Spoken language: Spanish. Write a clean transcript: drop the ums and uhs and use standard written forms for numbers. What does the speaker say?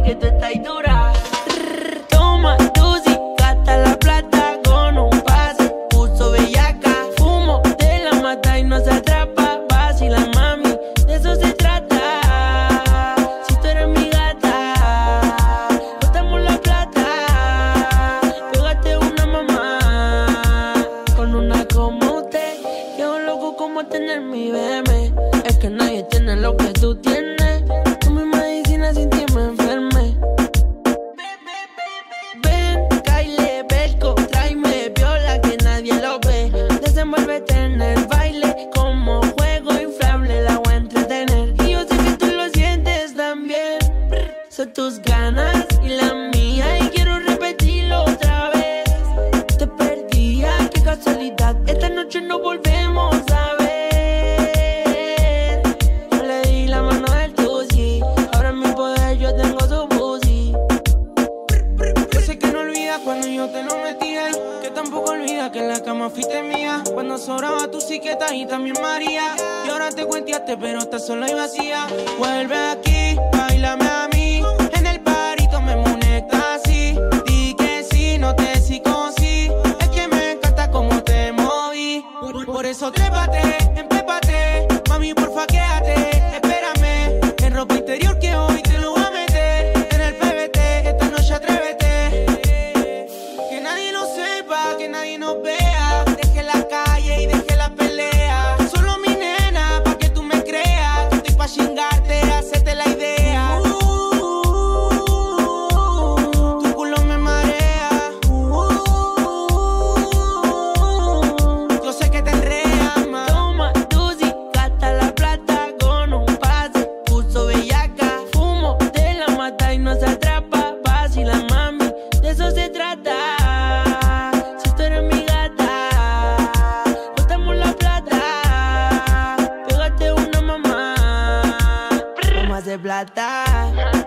sabe que tú estás dura. Toma tu gasta la plata con un pase. Puso bellaca, fumo de la mata y no se atrapa. Vacila, mami, de eso se trata. Si tú eres mi gata, botamos la plata. Pégate una mamá con una como usted. Yo loco como tener mi bebé. Es que nadie tiene lo que tú tienes. Tú mi medicina sin ti me enferme. Ven, Kyle, Belco, tráeme viola que nadie lo ve. Desenvuélvete en el baile como juego inflable, la voy a entretener. Y yo sé que tú lo sientes también. Son tus ganas y la mía y quiero repetirlo otra vez. Te perdí, ay, qué casualidad. Esta noche no volvemos a ver. Yo le di la mano del tusi. Ahora en mi poder yo tengo su pussy. Yo sé que no olvidas cuando yo te lo metía y que tampoco olvidas que en la cama fuiste mía. Cuando sobraba tu psiqueta y también María. Y ahora te cuenteaste pero estás sola y vacía. Vuelve aquí, bailame a mí. En el parito me moneta así. Di que sí, no te psicosí. Es que me encanta cómo te moví. Por eso trépate, empépate. Mami, porfa, quédate. Espérame, en ropa interior que hoy te lo voy a meter. En el PBT, esta noche atrévete. Que nadie lo sepa, que nadie nos vea. Deje la calle y deje la pelea. Solo mi nena, pa' que tú me creas. Que estoy pa' chingarte, hacerte la idea. Tu culo me marea. Yo sé que te enreas, ma. Toma tu gasta la plata con un pase. Puso bellaca, fumo de la mata y no se atrapa. Vacila, mami, de eso se trata. Si tú eres mi gata, botamos la plata. Pégate una mamá, vamos a hacer plata.